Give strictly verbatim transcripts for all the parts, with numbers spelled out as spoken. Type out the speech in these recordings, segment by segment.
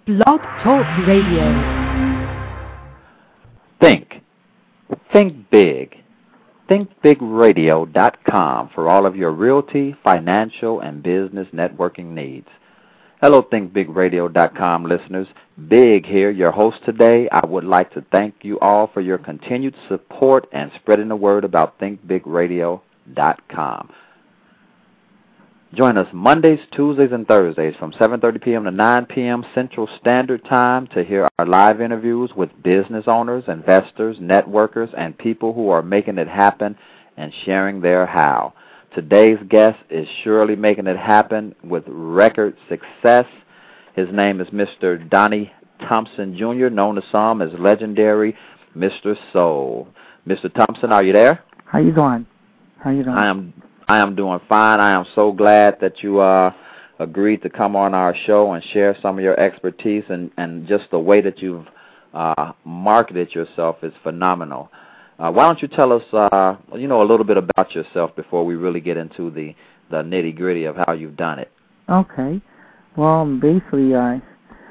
Blog Talk Radio. Think. Think big. think big radio dot com for all of your realty, financial, and business networking needs. Hello, think big radio dot com listeners. Big here, your host today. I would like to thank you all for your continued support and spreading the word about think big radio dot com. Join us Mondays, Tuesdays, and Thursdays from seven thirty p.m. to nine p.m. Central Standard Time to hear our live interviews with business owners, investors, networkers, and people who are making it happen and sharing their how. Today's guest is surely making it happen with record success. His name is Mister Donnie Thompson Junior, known to some as legendary Mister Soul. Mister Thompson, are you there? How you doing? How you doing? I am I am doing fine. I am so glad that you uh, agreed to come on our show and share some of your expertise, and, and just the way that you've uh, marketed yourself is phenomenal. Uh, why don't you tell us, uh, you know, a little bit about yourself before we really get into the, the nitty-gritty of how you've done it? Okay. Well, basically, I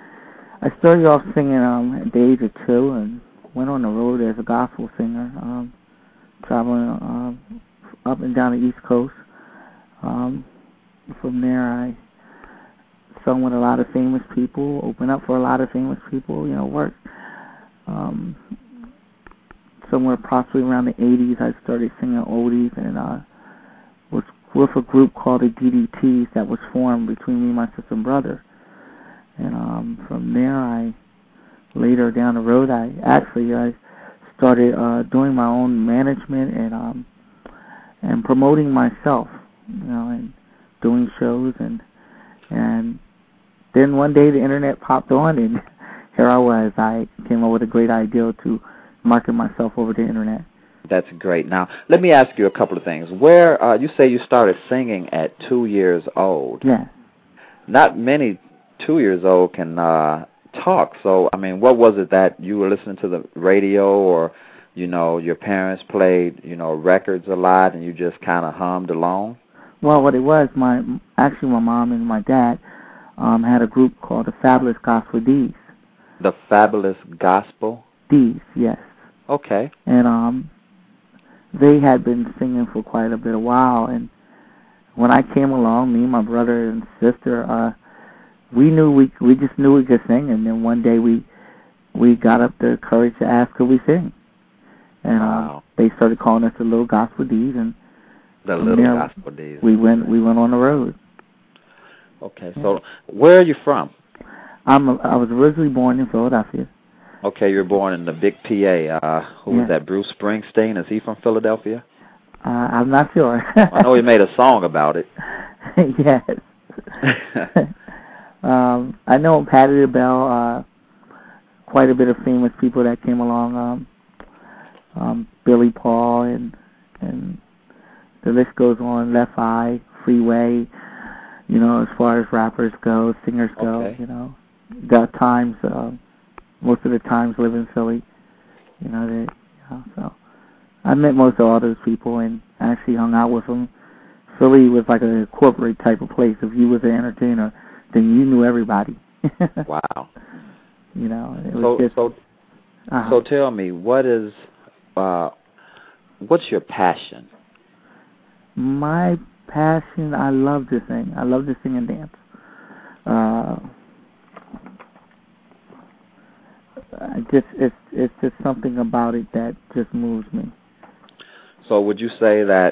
I started off singing um, at the age of two and went on the road as a gospel singer, um, traveling um, up and down the East Coast. Um, from there, I sung with a lot of famous people, opened up for a lot of famous people, you know, worked. Um, somewhere possibly around the eighties, I started singing oldies and uh, was with a group called the D D Ts that was formed between me, my sister, and brother. And um, from there, I later down the road, I actually I started uh, doing my own management and um, and promoting myself, you know, and doing shows, and and then one day the internet popped on, and here I was. I came up with a great idea to market myself over the internet. That's great. Now, let me ask you a couple of things. Where uh, you say you started singing at two years old? Yeah. Not many two years old can uh, talk. So, I mean, what was it that you were listening to the radio, or you know, your parents played, you know, records a lot, and you just kind of hummed along? Well, what it was, my actually my mom and my dad um, had a group called the Fabulous Gospel D's. The Fabulous Gospel? D's, yes. Okay. And um, they had been singing for quite a bit of while, and when I came along, me, my brother, and sister, uh, we knew we we just knew we could sing, and then one day we we got up the courage to ask, could we sing? And wow. uh, they started calling us the Little Gospel D's, and the Little there, Gospel D's. We went we went on the road. Okay, so where are you from? I'm a, I was originally born in Philadelphia. Okay, you were born in the Big P A. Uh, who yeah. was that? Bruce Springsteen? Is he from Philadelphia? Uh, I'm not sure. I know he made a song about it. Yes. um, I know Patti LaBelle. Uh, quite a bit of famous people that came along. Um, um, Billy Paul and and the list goes on. Left Eye, Freeway. You know, as far as rappers go, singers go. Okay. You know, got times. Uh, most of the times live in Philly. You know, they, you know, so I met most of all those people and actually hung out with them. Philly was like a corporate type of place. If you was an entertainer, then you knew everybody. Wow. You know, it was so just. So, uh-huh. so tell me, what is, uh, what's your passion? My passion, I love to sing. I love to sing and dance. Uh, I just it's it's just something about it that just moves me. So would you say that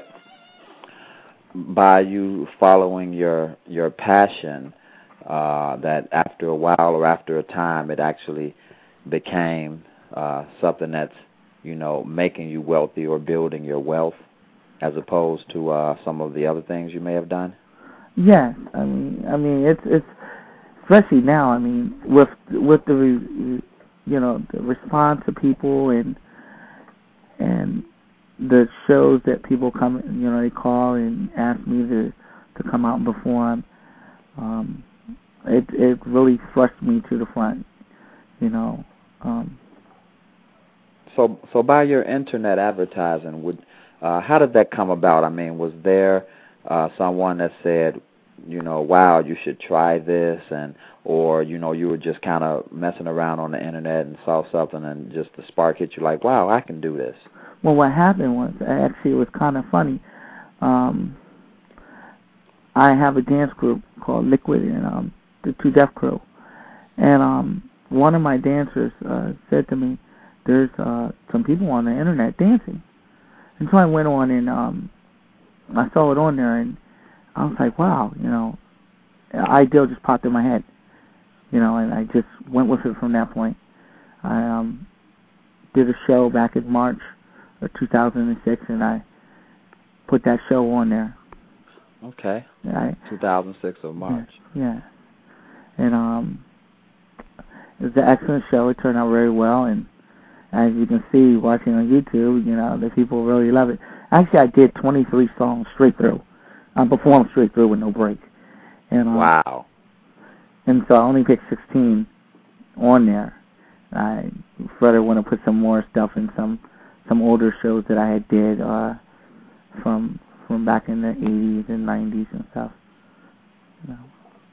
by you following your your passion, uh, that after a while or after a time, it actually became uh, something that's, you know, making you wealthy or building your wealth, as opposed to uh, some of the other things you may have done? Yes, I mean, I mean, it's it's especially now. I mean, with with the you know the response of people and and the shows that people come, you know, they call and ask me to to come out and perform. Um, it it really thrust me to the front, you know. Um, so so by your internet advertising, would uh, how did that come about? I mean, was there uh, someone that said, you know, wow, you should try this, and or you know, you were just kind of messing around on the internet and saw something, and just the spark hit you, like, wow, I can do this? Well, what happened was, actually, it was kind of funny. Um, I have a dance group called Liquid and um, the Two Deaf Crew, and um, one of my dancers uh, said to me, "There's uh, some people on the internet dancing," and so I went on and um, I saw it on there, and I was like, "Wow," you know, Ideal just popped in my head, you know, and I just went with it from that point. I um, did a show back in March of two thousand six, and I put that show on there. Okay. I, two thousand six of March. Yeah, yeah. And um, it was an excellent show. It turned out very well, and as you can see, watching on YouTube, you know, the people really love it. Actually, I did twenty-three songs straight through. I performed straight through with no break. And, um, wow. And so I only picked sixteen on there. I further want to put some more stuff in some some older shows that I had did uh, from from back in the eighties and nineties and stuff. You know.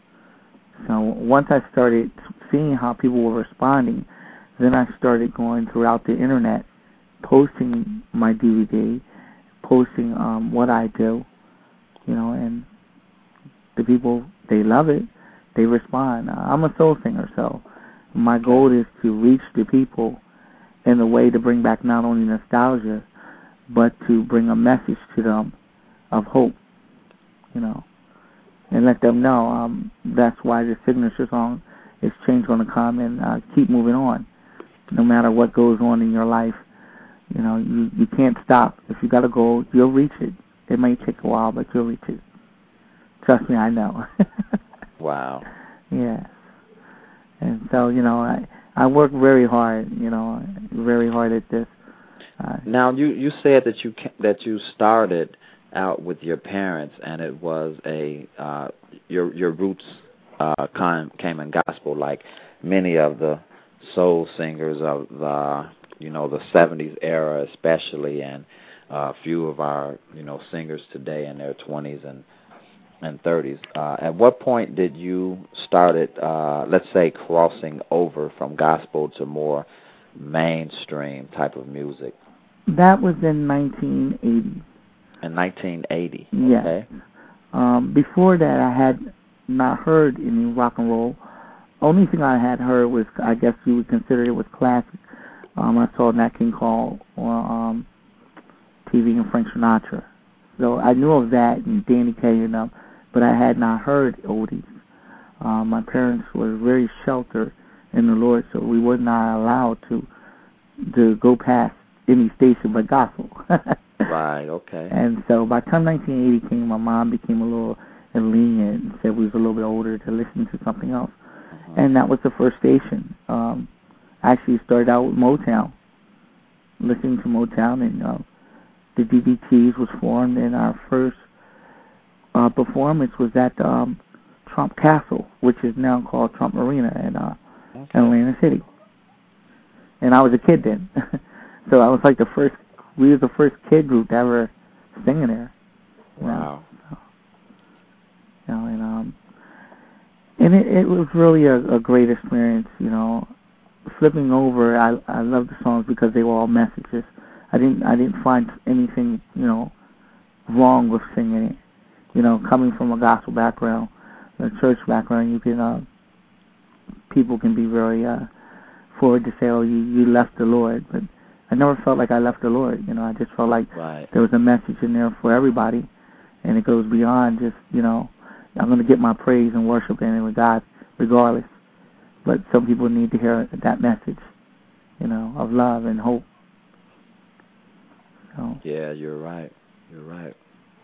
So once I started seeing how people were responding, then I started going throughout the internet, posting my D V D, posting um, what I do, you know, and the people, they love it, they respond. I'm a soul singer, so my goal is to reach the people in a way to bring back not only nostalgia, but to bring a message to them of hope, you know, and let them know um, that's why the signature song is Change Gonna Come, and uh, keep moving on. No matter what goes on in your life, you know, you, you can't stop. If you got a goal, you'll reach it. It may take a while, but you'll reach it. Trust me, I know. Wow. Yes. And so, you know, I, I work very hard, you know, very hard at this. Uh, now, you, you said that you that you started out with your parents, and it was a uh, your your roots uh, came came in gospel, like many of the soul singers of the you know the seventies era, especially, and uh, a few of our you know singers today in their twenties and and thirties. Uh, at what point did you started, uh, let's say, crossing over from gospel to more mainstream type of music? That was in nineteen eighty. In nineteen eighty. Yes. Okay. Um, before that, I had not heard any rock and roll. Only thing I had heard was, I guess you would consider it was classic. Um, I saw Nat King Cole on um, T V and Frank Sinatra. So I knew of that and Danny Kaye and them, but I had not heard oldies. Um, my parents were very sheltered in the Lord, so we were not allowed to to go past any station but gospel. Right, okay. And so by the time nineteen eighty came, my mom became a little lenient and said we was a little bit older to listen to something else. Uh-huh. And that was the first station. Um, I actually started out with Motown, listening to Motown, and uh, the D V Ts was formed, and our first uh, performance was at um, Trump Castle, which is now called Trump Arena in uh, okay. Atlantic City. And I was a kid then. So I was like the first, we were the first kid group to ever sing in there. Wow. So, you know, and um, and it, it was really a, a great experience, you know. Flipping over, I I loved the songs because they were all messages. I didn't I didn't find anything, you know, wrong with singing it. You know, coming from a gospel background, a church background, you can uh, people can be very uh, forward to say, oh, you you left the Lord, but I never felt like I left the Lord. You know, I just felt like right. there was a message in there for everybody, and it goes beyond just, you know, I'm going to get my praise and worship in it with God regardless. But some people need to hear that message, you know, of love and hope. So, yeah, you're right. You're right.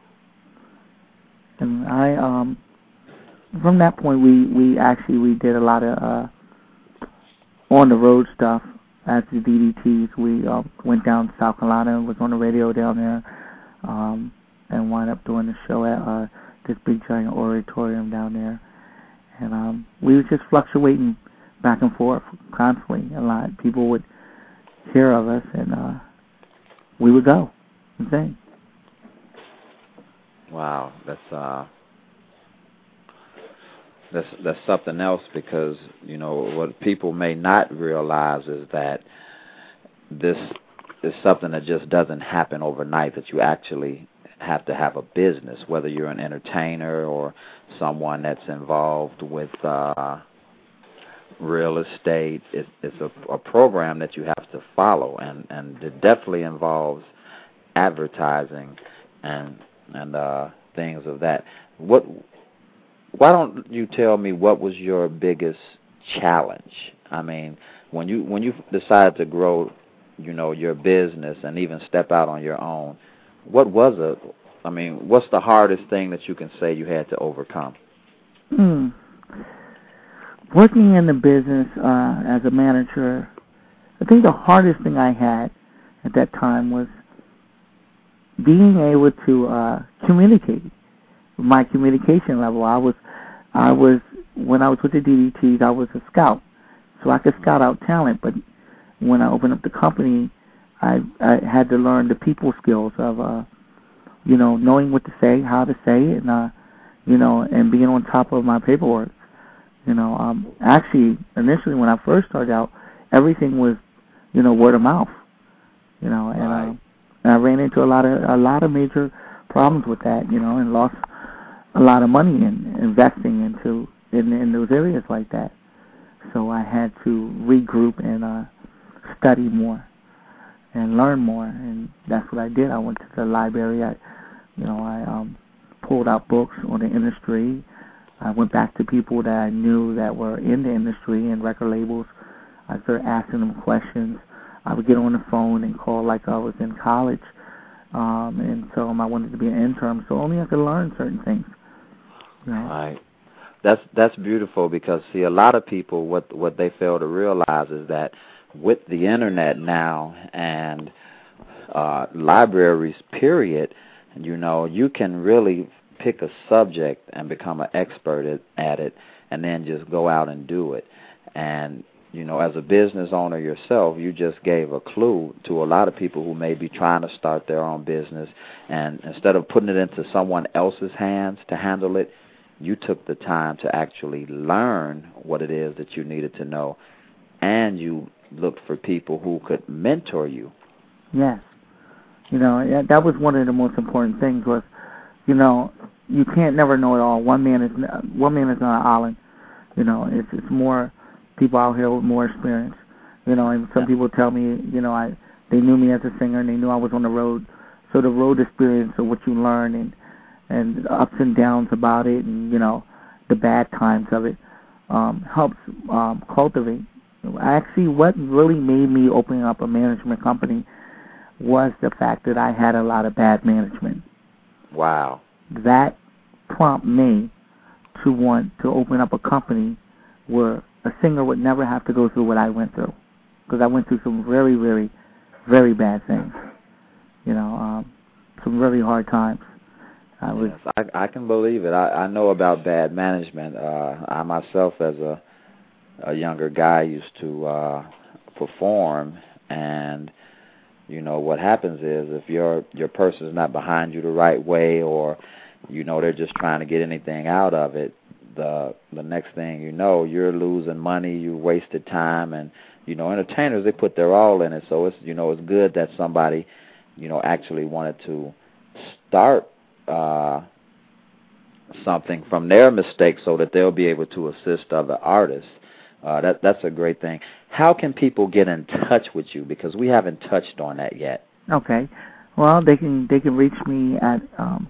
And I, um, from that point, we, we actually we did a lot of uh, on the road stuff. As the D D Ts, we uh, went down to South Carolina and was on the radio down there, um, and wound up doing the show at uh, this big giant auditorium down there. And um, we were just fluctuating back and forth constantly a lot. People would hear of us, and uh, we would go and sing. Wow, that's uh, that's that's something else, because you know what people may not realize is that this is something that just doesn't happen overnight. That you actually have to have a business, whether you're an entertainer or someone that's involved with uh, real estate. It, it's a, a program that you have to follow, and, and it definitely involves advertising and and uh, things of that. What? Why don't you tell me what was your biggest challenge? I mean, when you when you decided to grow, you know, your business and even step out on your own, what was it? I mean, what's the hardest thing that you can say you had to overcome? Hmm. Working in the business uh, as a manager, I think the hardest thing I had at that time was being able to uh, communicate. My communication level. I was, I was when I was with the D D Ts, I was a scout, so I could scout out talent. But when I opened up the company, I, I had to learn the people skills of, uh, you know, knowing what to say, how to say it, and uh, you know, and being on top of my paperwork. You know, um, actually, initially when I first started out, everything was, you know, word of mouth. You know, and, right. uh, and I ran into a lot of a lot of major problems with that. You know, and lost a lot of money in investing into in, in those areas like that. So I had to regroup and uh, study more and learn more, and that's what I did. I went to the library. I, you know, I um, pulled out books on the industry. I went back to people that I knew that were in the industry and record labels. I started asking them questions. I would get on the phone and call like I was in college, um, and tell them I wanted to be an intern, so only I could learn certain things. Right. right. That's that's beautiful, because see, a lot of people, what what they fail to realize is that with the internet now and uh, libraries, period, you know, you can really pick a subject and become an expert at, at it, and then just go out and do it. And you know, as a business owner yourself, you just gave a clue to a lot of people who may be trying to start their own business, and instead of putting it into someone else's hands to handle it, you took the time to actually learn what it is that you needed to know, and you looked for people who could mentor you. Yes. You know, that was one of the most important things was, you know, you can't never know it all. One man is one man is not an island. You know, it's it's more people out here with more experience. You know, and some yeah. people tell me, you know, I they knew me as a singer and they knew I was on the road. So the road experience of what you learn and and the ups and downs about it, and you know, the bad times of it, um, helps um, cultivate. Actually, what really made me open up a management company was the fact that I had a lot of bad management. Wow. That prompted me to want to open up a company where a singer would never have to go through what I went through, because I went through some very, very, very bad things. You know, um, some really hard times. I was, yes, I, I can believe it. I, I know about bad management. Uh, I myself, as a, a younger guy, used to uh, perform, and you know what happens is if your your person's not behind you the right way, or you know they're just trying to get anything out of it, the the next thing you know, you're losing money, you wasted time, and you know entertainers, they put their all in it. So it's you know it's good that somebody you know actually wanted to start Uh, something from their mistakes so that they'll be able to assist other artists. Uh, that that's a great thing. How can people get in touch with you? Because we haven't touched on that yet. Okay. Well, they can they can reach me at um,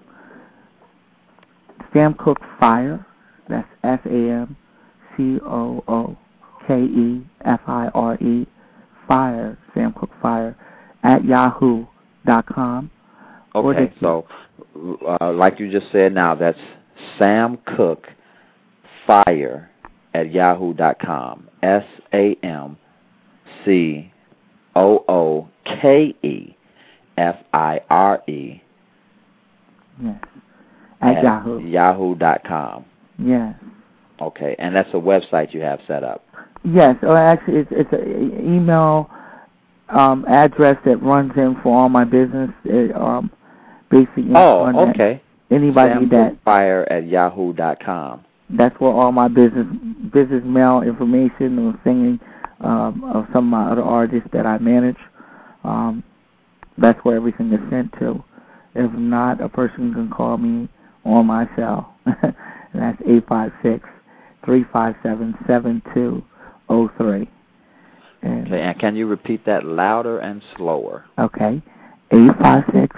Sam Cooke Fire. That's S A M C O O K E F I R E Fire. Sam Cooke Fire at yahoo dot com. Okay, so uh, like you just said now, that's Sam Cooke Fire at yahoo dot com. S A M C O O K E F I R E. Yes. At, at Yahoo. yahoo dot com. Yes. Okay, and that's a website you have set up. Yes, or actually it's, it's an email um, address that runs in for all my business. It, um, Basically, oh, okay. Anybody Sam that Fire at yahoo dot com. that's where all my business business mail information or singing um, of some of my other artists that I manage. Um, that's where everything is sent to. If not, a person can call me on my cell. And that's eight five six, three five seven, seven two zero three. And okay, and can you repeat that louder and slower? Okay, eight five six,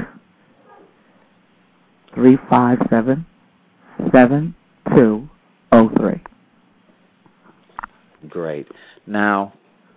three five seven, seven two zero three. Great. Now,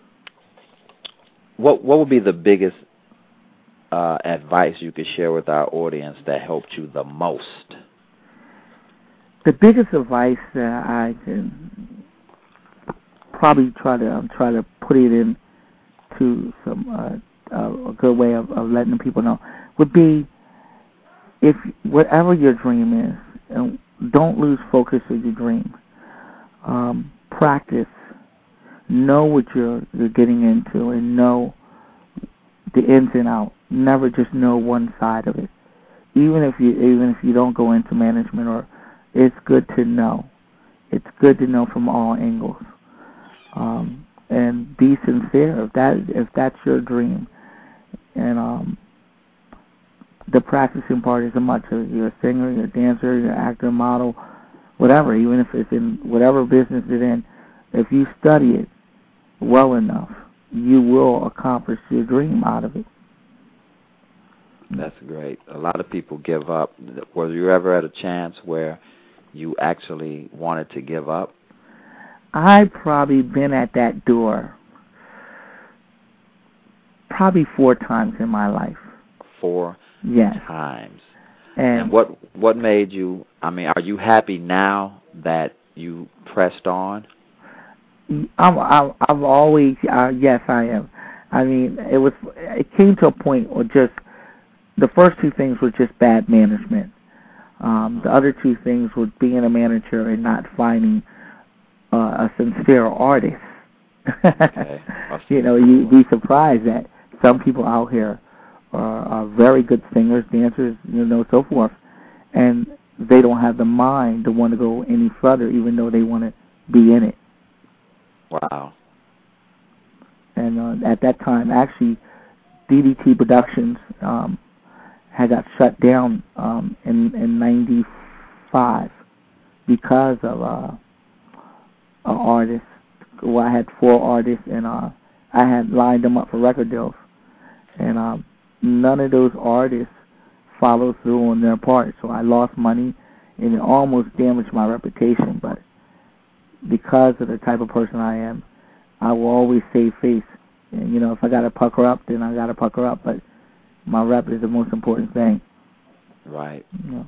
what what would be the biggest uh, advice you could share with our audience that helped you the most? The biggest advice that I can probably try to um, try to put it into some uh, uh, a good way of, of letting people know would be, if whatever your dream is, and don't lose focus of your dream. Um, practice. Know what you're you're getting into, and know the ins and outs. Never just know one side of it. Even if you even if you don't go into management, or it's good to know. It's good to know from all angles. Um, and be sincere if that if that's your dream. And um, the practicing part is as much as you're a singer, you're a dancer, you're an actor, model, whatever. Even if it's in whatever business it's in, if you study it well enough, you will accomplish your dream out of it. That's great. A lot of people give up. Was you ever at a chance where you actually wanted to give up? I've probably been at that door probably four times in my life. Four yes. times. And, and what what made you, I mean, are you happy now that you pressed on? I'm, I'm, I've always, uh, yes, I am. I mean, it was, it came to a point where just, the first two things were just bad management. Um, the other two things were being a manager and not finding uh, a sincere artist. Okay. You know, you'd be surprised that some people out here are, are very good singers, dancers, you know, so forth, and they don't have the mind to want to go any further, even though they want to be in it. Wow. And uh, at that time, actually, D D T Productions um, had got shut down um, in in ninety-five because of uh, an artist. Well, I had four artists, and uh, I had lined them up for record deals, and um, none of those artists followed through on their part. So I lost money, and it almost damaged my reputation. But because of the type of person I am, I will always save face. And, you know, if I got to pucker up, then I got to pucker up. But my rep is the most important thing. Right. You know.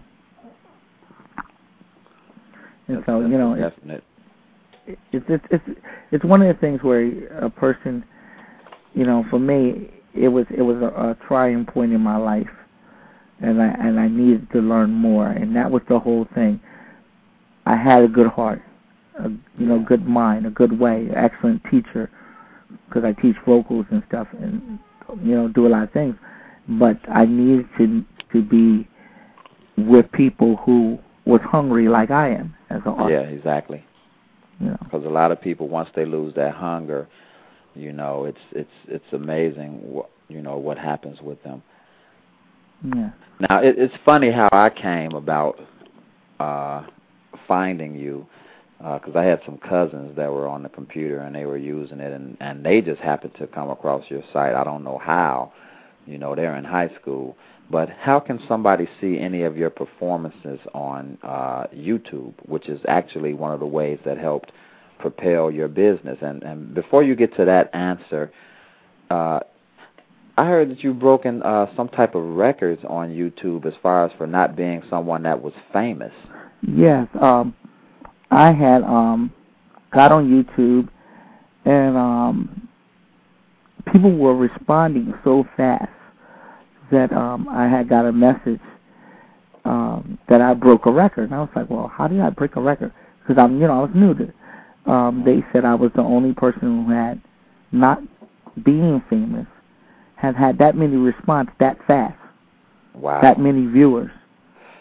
And that's, so, that's you know, definite. It's, it's it's it's it's one of the things where a person, you know, for me, it was it was a, a trying point in my life, and I and I needed to learn more, and that was the whole thing. I had a good heart, a, you know, good mind, a good way, excellent teacher, because I teach vocals and stuff, and you know, do a lot of things. But I needed to to be with people who was hungry like I am as an artist. Yeah, exactly. Yeah. Because a lot of people, once they lose that hunger, you know, it's it's it's amazing what you know what happens with them. Yeah. Now it, it's funny how I came about uh, finding you, because uh, I had some cousins that were on the computer and they were using it, and and they just happened to come across your site. I don't know how. You know, they're in high school. But how can somebody see any of your performances on uh, YouTube, which is actually one of the ways that helped propel your business? And, and before you get to that answer, uh, I heard that you've broken uh, some type of records on YouTube as far as for not being someone that was famous. Yes. Um, I had um, got on YouTube, and um, people were responding so fast that um, I had got a message um, that I broke a record. And I was like, well, how did I break a record? Because I'm, you know, I was new to it. Um, they said I was the only person who had, not being famous, had had that many response that fast. Wow. That many viewers.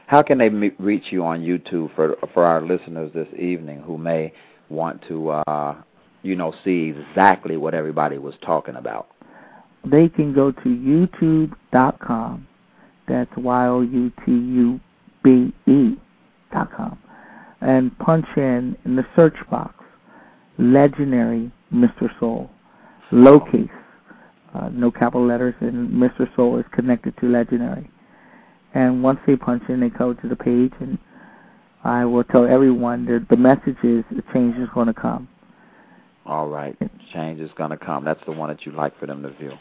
how can they me- reach you on YouTube for for our listeners this evening who may want to, uh, you know, see exactly what everybody was talking about? They can go to YouTube dot com. That's Y O U T U B E dot com. And punch in, in the search box, Legendary Mister Soul. Lowercase. Uh, no capital letters, and Mister Soul is connected to Legendary. And once they punch in, they go to the page, and I will tell everyone that the message is the change is going to come. All right. Change is going to come. That's the one that you'd like for them to view.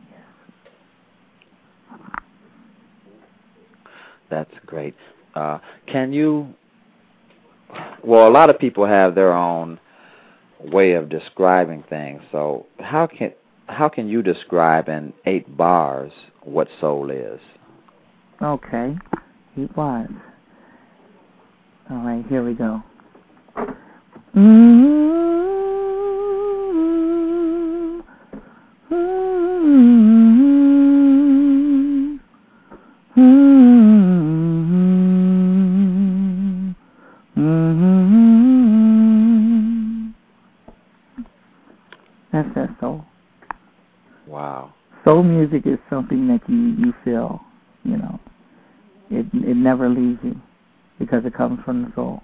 That's great. Uh, can you, well, a lot of people have their own way of describing things, so how can how can you describe in eight bars what soul is? Okay, eight bars. All right, here we go. Mm-hmm. That's that soul. Wow. Soul music is something that you, you feel, you know. It it never leaves you because it comes from the soul.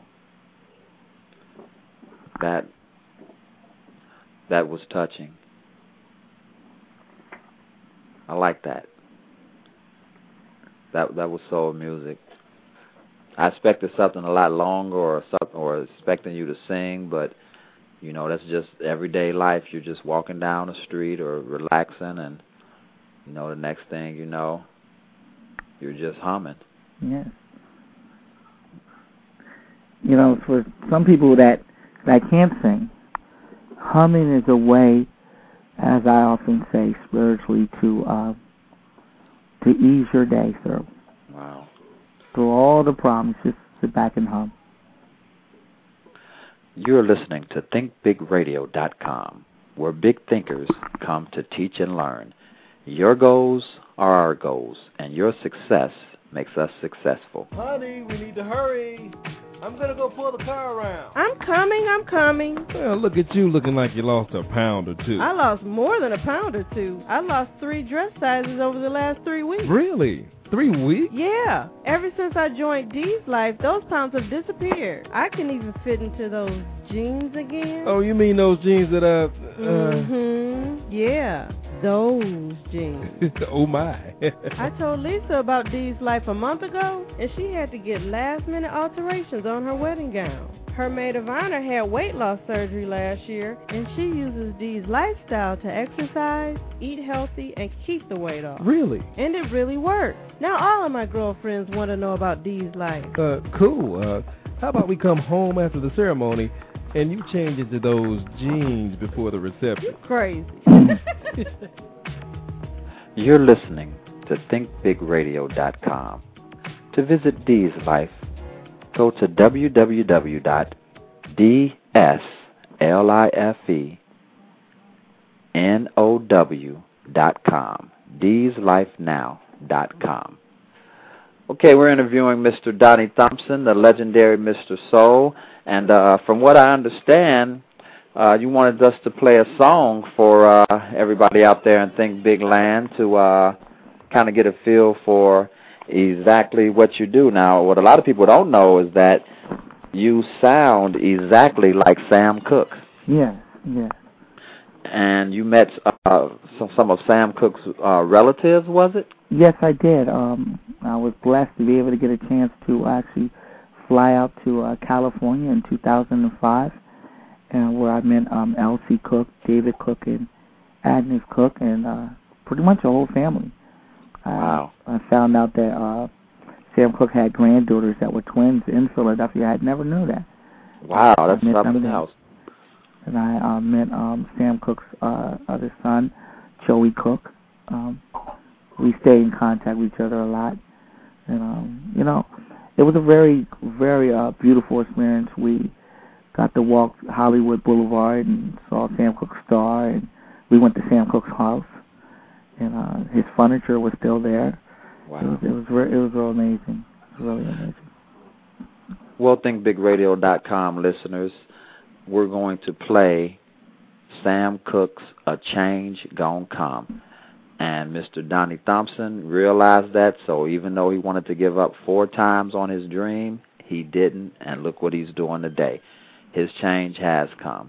That that was touching. I like that. That that was soul music. I expected something a lot longer, or something, or expecting you to sing, but you know, that's just everyday life. You're just walking down the street or relaxing, and you know, the next thing you know, you're just humming. Yes. You know, for some people that that can't sing, humming is a way, as I often say, spiritually to uh, to ease your day through. Wow. Through all the problems, just sit back and hum. You're listening to think big radio dot com, where big thinkers come to teach and learn. Your goals are our goals, and your success makes us successful. Honey, we need to hurry. I'm going to go pull the car around. I'm coming, I'm coming. Well, look at you looking like you lost a pound or two. I lost more than a pound or two. I lost three dress sizes over the last three weeks. Really? Three weeks? Yeah. Ever since I joined Dee's Life, those pounds have disappeared. I can even fit into those jeans again. Oh, you mean those jeans that, uh... uh... Mm-hmm. Yeah, those jeans. Oh, my. I told Lisa about Dee's Life a month ago, and she had to get last-minute alterations on her wedding gown. Her maid of honor had weight loss surgery last year, and she uses Dee's lifestyle to exercise, eat healthy, and keep the weight off. Really? And it really works. Now all of my girlfriends want to know about Dee's Life. Uh, cool. Uh, how about we come home after the ceremony, and you change into those jeans before the reception? You crazy. You're listening to think big radio dot com. To visit Dee's Life, go to w w w dot d s life now dot com. dees life now dot com. Okay, we're interviewing Mister Donnie Thompson, the legendary Mister Soul, and uh, from what I understand, uh, you wanted us to play a song for uh, everybody out there in Think Big Land to uh, kind of get a feel for exactly what you do. Now, what a lot of people don't know is that you sound exactly like Sam Cooke. Yeah, yeah. And you met uh, some, some of Sam Cooke's uh, relatives, was it? Yes, I did. Um, I was blessed to be able to get a chance to actually fly out to uh, California in two thousand five, and where I met um, Elsie Cooke, David Cooke, and Agnes Cooke, and uh, pretty much the whole family. Wow. I, I found out that uh, Sam Cooke had granddaughters that were twins in Philadelphia. I had never knew that. Wow, that's something else. And I uh, met um, Sam Cooke's uh, other son, Joey Cooke. Um, we stayed in contact with each other a lot. And, um, you know, it was a very, very uh, beautiful experience. We got to walk Hollywood Boulevard and saw Sam Cooke's star, and we went to Sam Cooke's house. And uh, his furniture was still there. Wow. It was it was, re- it was real amazing. really amazing. Well, think big radio dot com listeners, we're going to play Sam Cooke's A Change Gon' Come. And Mister Donnie Thompson realized that, so even though he wanted to give up four times on his dream, he didn't, and look what he's doing today. His change has come.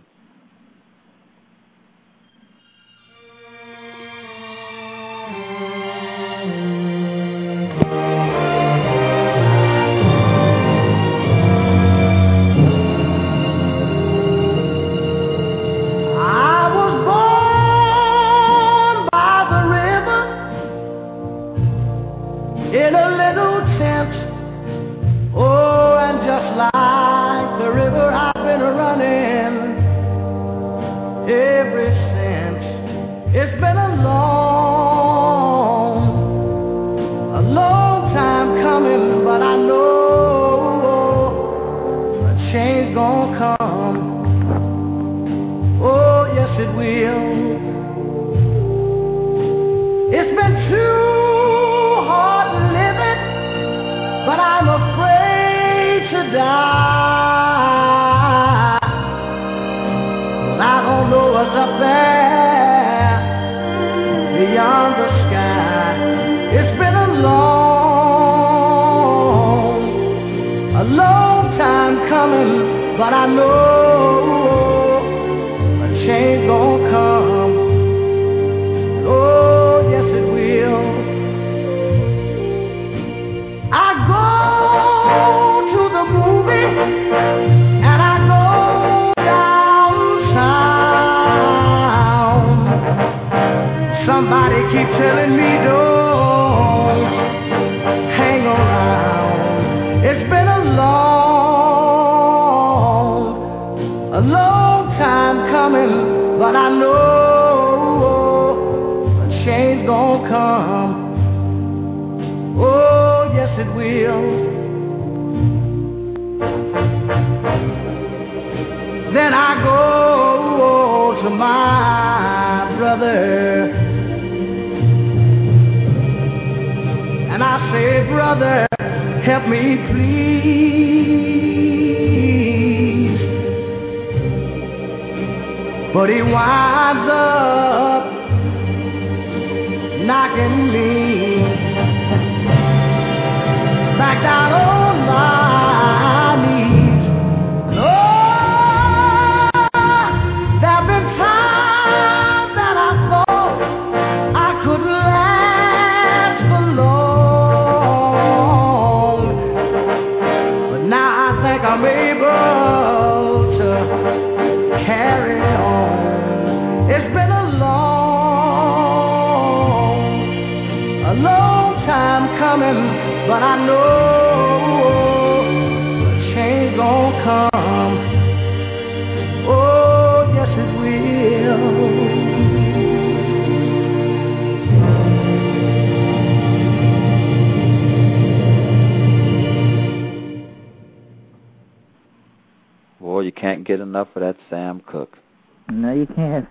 Get enough of that Sam Cooke. No, you can't.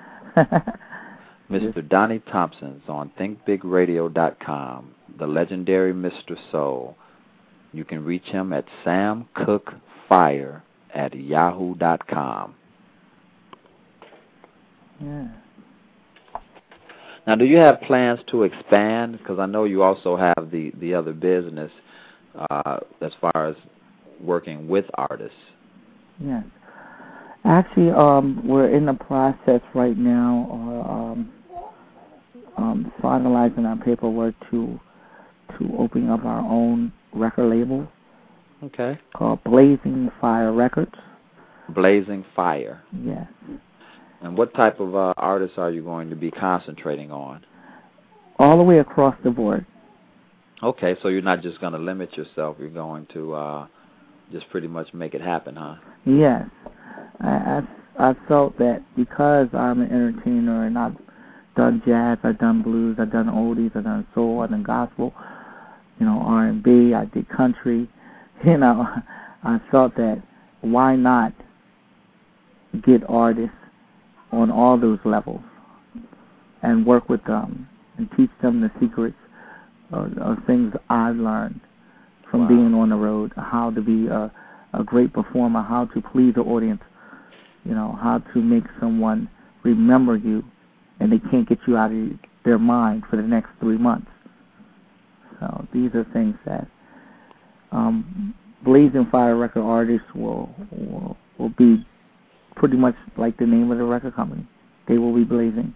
Mister Donnie Thompson's on think big radio dot com, the legendary Mister Soul. You can reach him at sam cooke fire at yahoo dot com. Yeah. Now, do you have plans to expand? Because I know you also have the, the other business uh, as far as working with artists. Yes. Actually, um, we're in the process right now of um, um, finalizing our paperwork to to opening up our own record label. Okay. Called Blazing Fire Records. Blazing Fire. Yes. And what type of uh, artists are you going to be concentrating on? All the way across the board. Okay, so you're not just going to limit yourself. You're going to uh, just pretty much make it happen, huh? Yes. I, I, I felt that because I'm an entertainer and I've done jazz, I've done blues, I've done oldies, I've done soul, I've done gospel, you know, R and B, I did country, you know, I felt that why not get artists on all those levels and work with them and teach them the secrets of, of things I've learned from wow. being on the road, how to be a, a great performer, how to please the audience, you know, how to make someone remember you and they can't get you out of their mind for the next three months. So these are things that um, Blazing Fire record artists will, will will be pretty much like the name of the record company. They will be blazing.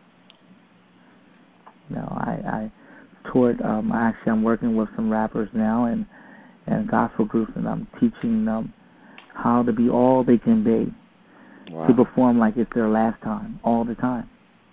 You know, I, I toured, um, actually I'm working with some rappers now and, and gospel groups, and I'm teaching them how to be all they can be, wow. to perform like it's their last time, all the time.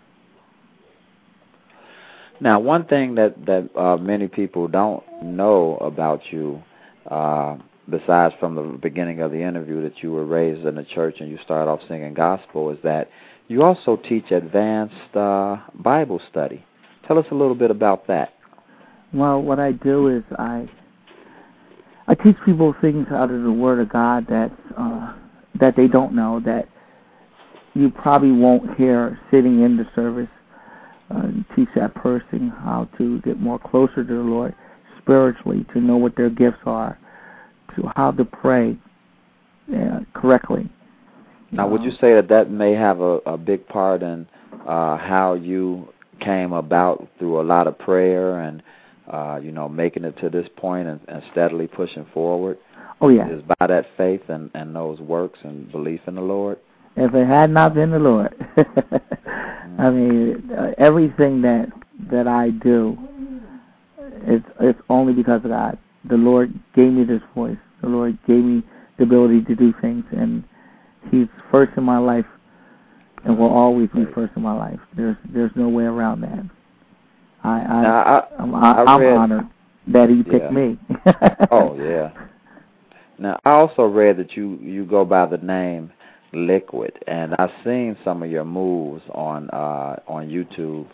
Now, one thing that, that uh, many people don't know about you, uh, besides from the beginning of the interview that you were raised in the church and you started off singing gospel, is that you also teach advanced uh, Bible study. Tell us a little bit about that. Well, what I do is I I teach people things out of the Word of God that uh, that they don't know, that you probably won't hear sitting in the service. Uh, teach that person how to get more closer to the Lord spiritually, to know what their gifts are, to how to pray uh, correctly. Now, would you say that that may have a, a big part in uh, how you came about through a lot of prayer and, uh, you know, making it to this point and, and steadily pushing forward? Oh, yeah. Is by that faith and, and those works and belief in the Lord? If it had not been the Lord. I mean, uh, everything that that I do, it's, it's only because of God. The Lord gave me this voice. The Lord gave me the ability to do things, and He's first in my life and will always be first in my life. There's there's no way around that. I, I, now, I I'm, I, I I'm read, honored that He picked yeah. me. Oh, yeah. Now, I also read that you, you go by the name Liquid, and I've seen some of your moves on uh, on YouTube.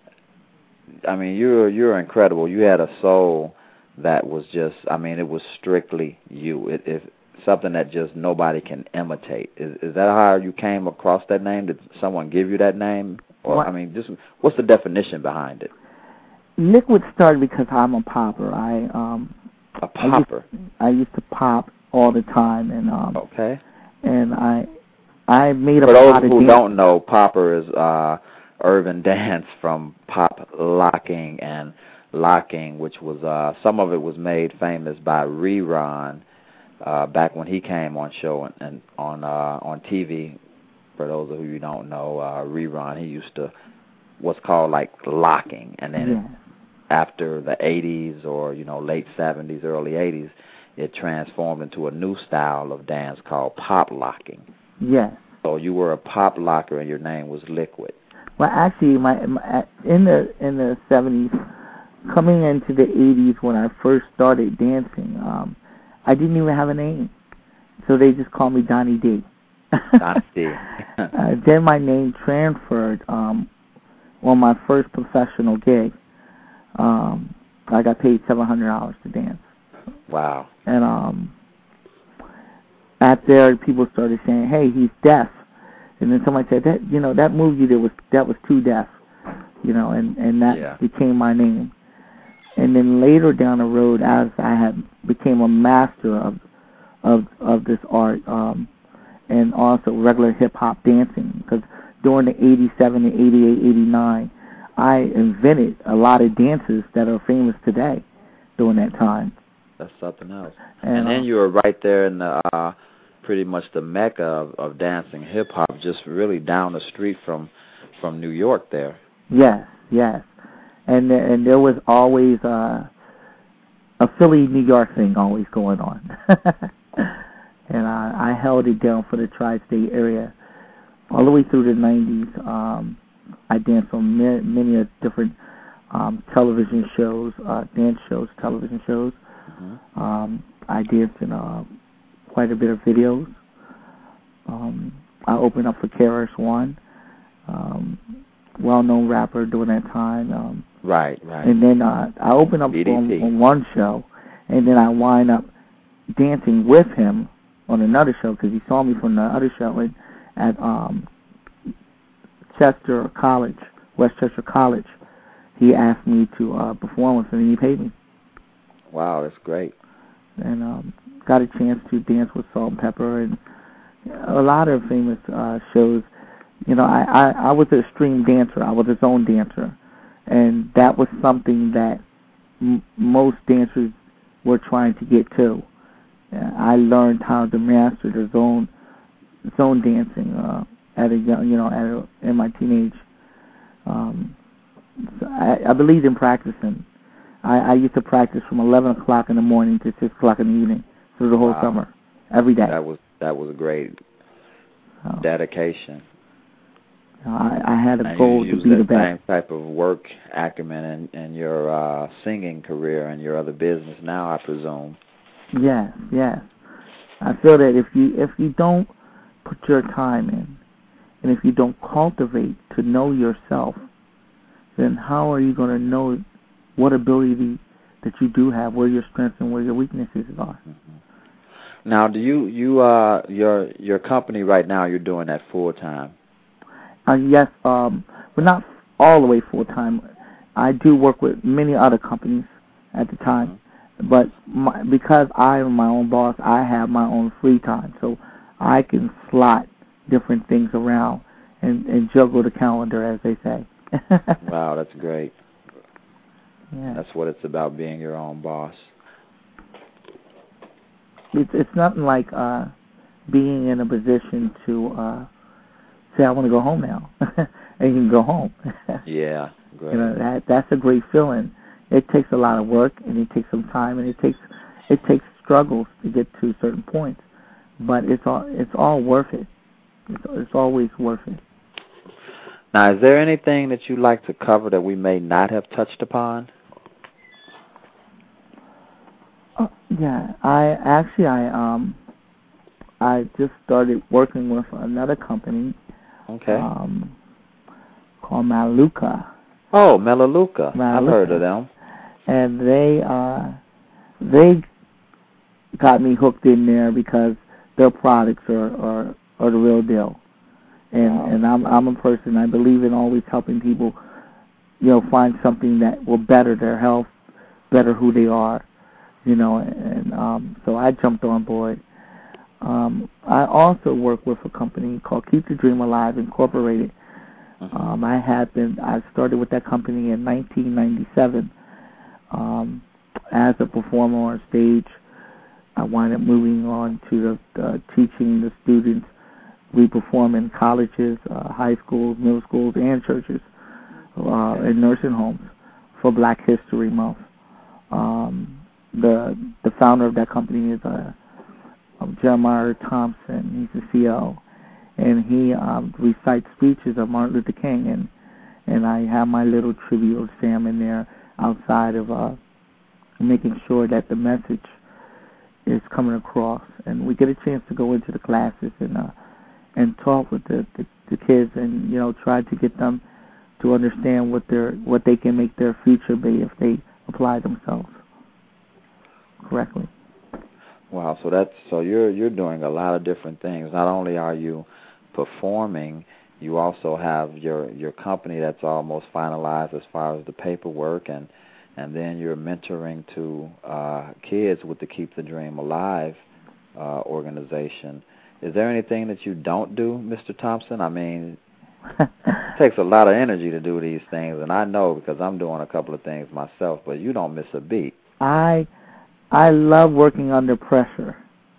I mean, you're you're incredible. You had a soul that was just, I mean, it was strictly you. It, it something that just nobody can imitate. Is, is that how you came across that name? Did someone give you that name? Or what? I mean, just what's the definition behind it? Liquid started because I'm a popper. I um a popper. I used, I used to pop all the time, and um okay. And I I made a For those pot of who dance. don't know, popper is uh, urban dance from pop locking and locking, which was uh, some of it was made famous by Rerun uh, back when he came on show and, and on uh, on T V. For those of you who don't know, uh, Rerun, he used to what's called like locking, and then Yeah. it, after the eighties or you know late seventies, early eighties, it transformed into a new style of dance called pop locking. Yes. So you were a pop locker, and your name was Liquid. Well, actually, my, my in the in the seventies, coming into the eighties, when I first started dancing, um, I didn't even have a name, so they just called me Donnie D. Donnie D. uh, then my name transferred um, on my first professional gig. Um, I got paid seven hundred dollars to dance. Wow. And um, at there, people started saying, "Hey, he's deaf." And then somebody said, "That you know, that movie there was that was too deaf," you know, and and that yeah. became my name. And then later down the road, as I had became a master of of of this art, um, and also regular hip hop dancing, because during the eighty-seven and eighty-eight, eighty-nine, I invented a lot of dances that are famous today during that time. That's something else. And, and then uh, you were right there in the uh, pretty much the mecca of, of dancing hip hop, just really down the street from from New York there. Yes, yes, and and there was always uh, a Philly, New York thing always going on, and I, I held it down for the tri-state area all the way through the nineties. Um, I danced on many, many different um, television shows, uh, dance shows, television shows. Mm-hmm. Um, I danced in uh, quite a bit of videos. Um, I opened up for K R S One, um, well-known rapper during that time. Um, right, right. And then uh, I opened up B D P. on, on one show, and then I wind up dancing with him on another show because he saw me from the other show at, at um, Chester College, Westchester College. He asked me to uh, perform with him, and he paid me. Wow, that's great. and um, got a chance to dance with Salt and Pepper and a lot of famous uh, shows. You know, I, I, I was an extreme dancer. I was a zone dancer, and that was something that m- most dancers were trying to get to. Uh, I learned how to master the zone zone dancing uh, at a young, you know, at a, in my teenage. Um, so I, I believed in practicing. I, I used to practice from eleven o'clock in the morning to six o'clock in the evening through the whole wow. summer, every day. That was that was a great so, dedication. I, I had a and goal you to be the best. Same type of work acumen in, in your uh, singing career and your other business now, I presume. Yes, yes. I feel that if you if you don't put your time in, and if you don't cultivate to know yourself, then how are you going to know what ability that you do have, where your strengths and where your weaknesses are? Mm-hmm. Now, do you you uh your your company right now? You're doing that full time? Uh, yes, um, but not all the way full time. I do work with many other companies at the time, mm-hmm. but my, because I am my own boss, I have my own free time, so I can slot different things around and, and juggle the calendar, as they say. Wow, that's great. Yeah. That's what it's about, being your own boss. It's it's nothing like uh, being in a position to uh, say, I want to go home now, and you can go home. Yeah, great. You know, that that's a great feeling. It takes a lot of work, and it takes some time, and it takes it takes struggles to get to certain points, but it's all it's all worth it. It's, it's always worth it. Now, is there anything that you'd like to cover that we may not have touched upon? Uh, yeah, I actually I um I just started working with another company. Okay. Um, called Maluka. Oh, Melaleuca. Melaleuca. I've heard of them. And they uh they got me hooked in there because their products are are, are the real deal. And wow. and I'm I'm a person, I believe in always helping people, you know, find something that will better their health, better who they are, you know, and um so I jumped on board. Um I also work with a company called Keep the Dream Alive Incorporated. Mm-hmm. Um I had been I started with that company in nineteen ninety-seven um as a performer on stage. I wound up moving on to the uh, teaching the students. We perform in colleges, uh, high schools, middle schools, and churches, uh, and nursing homes for Black History Month. Um, the the founder of that company is uh, um, Jeremiah Thompson. He's the C E O, and he um, recites speeches of Martin Luther King, and and I have my little tribute of Sam in there outside of uh, making sure that the message is coming across, and we get a chance to go into the classes and uh, and talk with the, the the kids, and you know try to get them to understand what their what they can make their future be if they apply themselves correctly. Wow, so that's so you're you're doing a lot of different things. Not only are you performing, you also have your your company that's almost finalized as far as the paperwork, and and then you're mentoring to uh, kids with the Keep the Dream Alive uh, organization. Is there anything that you don't do, Mister Thompson? I mean, it takes a lot of energy to do these things, and I know because I'm doing a couple of things myself, but you don't miss a beat. I I love working under pressure.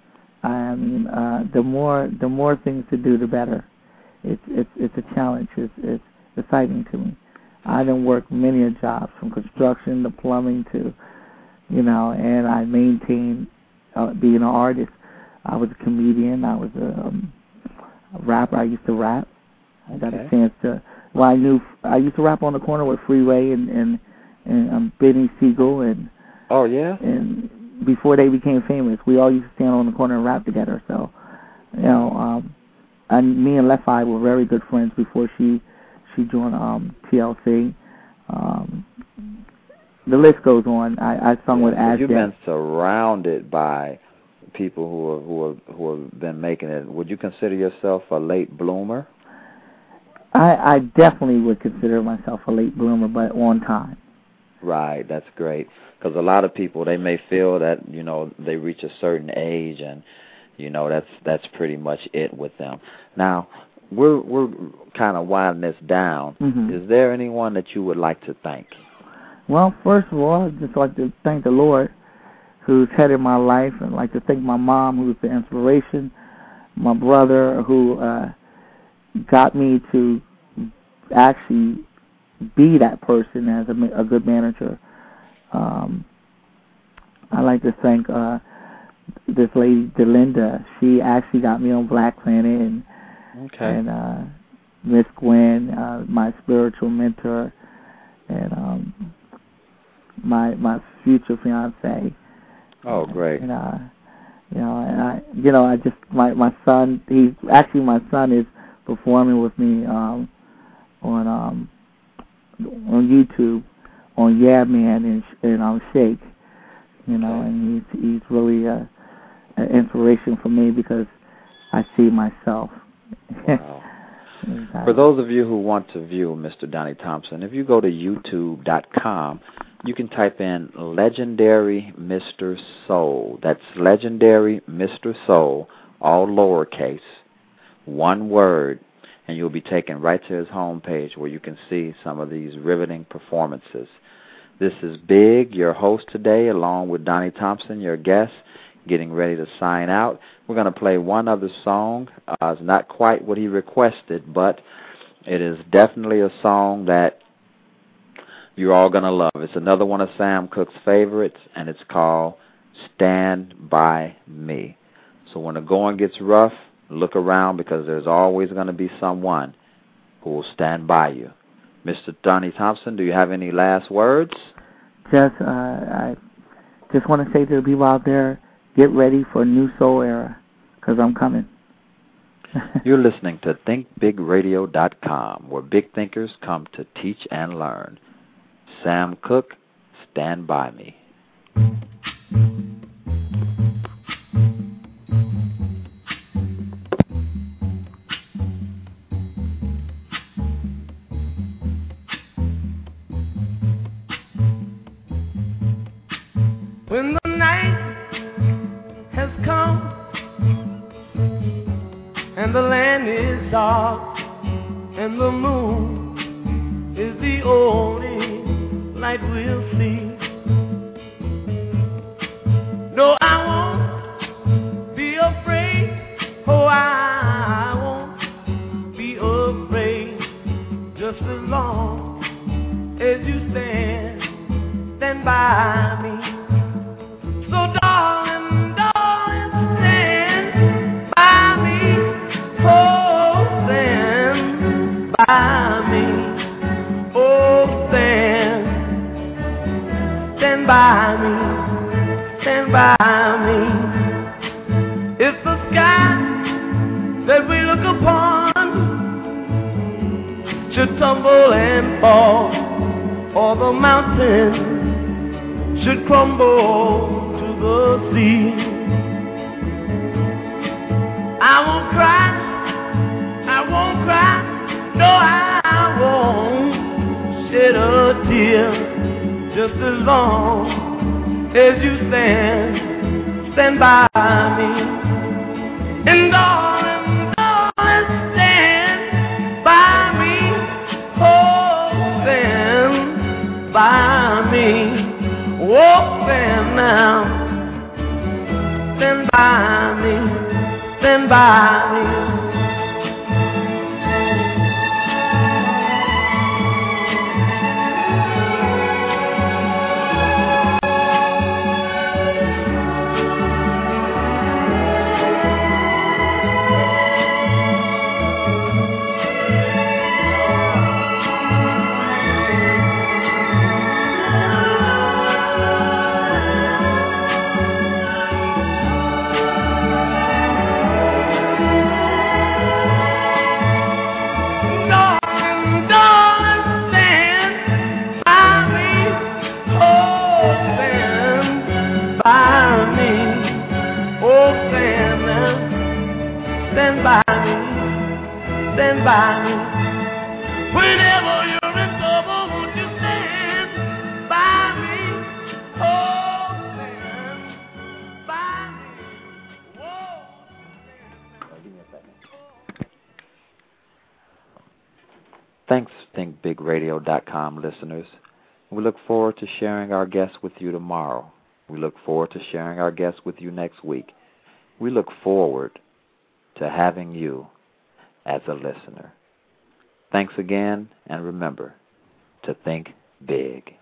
I mean, uh, the more the more things to do, the better. It's it's it's a challenge. It's it's exciting to me. I done worked many a jobs, from construction to plumbing to, you know, and I maintain uh, being an artist. I was a comedian. I was a, um, a rapper. I used to rap. I got okay. a chance to. Well, I knew I used to rap on the corner with Freeway and and and um, Benny Siegel and. Oh yeah. And before they became famous, we all used to stand on the corner and rap together. So, you know, um, and me and Left Eye were very good friends before she. She joined um, T L C. Um, the list goes on. I, I sung yeah, with Ash. You've been surrounded by people who are, who are, who have been making it. Would you consider yourself a late bloomer? I, I definitely would consider myself a late bloomer, but on time. Right, that's great. Because a lot of people, they may feel that, you know, they reach a certain age and, you know, that's that's pretty much it with them. Now, we're we're kind of winding this down. Mm-hmm. Is there anyone that you would like to thank? Well, first of all, I'd just like to thank the Lord who's headed my life, and I'd like to thank my mom, who's the inspiration, my brother, who uh, got me to actually be that person as a, a good manager. Um, I'd like to thank uh, this lady, Delinda. She actually got me on Black Planet, and, okay. and uh, Miss Gwen, uh, my spiritual mentor, and um, my my future fiance. Oh, great. And, uh, you know, and I, you know, I just my my son. He's actually my son is performing with me um, on um, on YouTube on Yeah Man and and um, Shake. You know, okay. and he's he's really a, an inspiration for me because I see myself. Wow. For those of you who want to view Mister Donnie Thompson, if you go to YouTube dot com, you can type in Legendary Mister Soul. That's Legendary Mister Soul, all lowercase, one word, and you'll be taken right to his homepage where you can see some of these riveting performances. This is Big, your host today, along with Donnie Thompson, your guest, getting ready to sign out. We're going to play one other song. Uh, it's not quite what he requested, but it is definitely a song that you're all going to love. It's another one of Sam Cooke's favorites, and it's called Stand By Me. So when the going gets rough, look around because there's always going to be someone who will stand by you. Mister Donnie Thompson, do you have any last words? Just, uh, I just want to say to the people out there, get ready for a new soul era, because I'm coming. You're listening to think big radio dot com, where big thinkers come to teach and learn. Sam Cooke, Stand By Me. When the night has come and the land is dark and the moon is the only light we'll see, no, I won't be afraid. Oh, I won't be afraid. Just as long as you stand, stand by me. So darling, darling, stand by me. Oh, stand by me. Oh, stand, stand by me. Stand by me. If the sky that we look upon should tumble and fall, or the mountains should crumble the sea, I won't cry, I won't cry, no, I won't shed a tear, just as long as you stand, stand by me. And darling, darling, stand by me, oh, stand by me, oh, stand now. Stand by me, stand by me. think big radio dot com listeners. We look forward to sharing our guests with you tomorrow. We look forward to sharing our guests with you next week. We look forward to having you as a listener. Thanks again, and remember to think big.